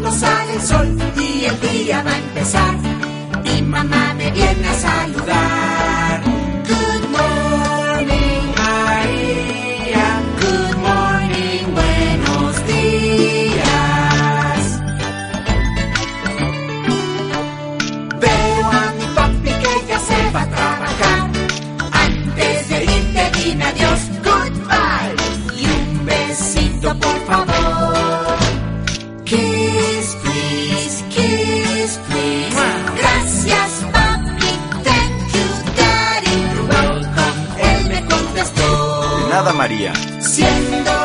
cuando sale el sol y el día va a empezar. Mi mamá me viene a saludar. Good morning, María. Good morning, buenos días. Veo a mi papi que ya se va a trabajar. Antes de irte dime adiós, goodbye. Y un besito por favor. Kiss, please, kiss, please. Gracias, papi, thank you, daddy. You're welcome, él me contestó. De nada, María. Siendo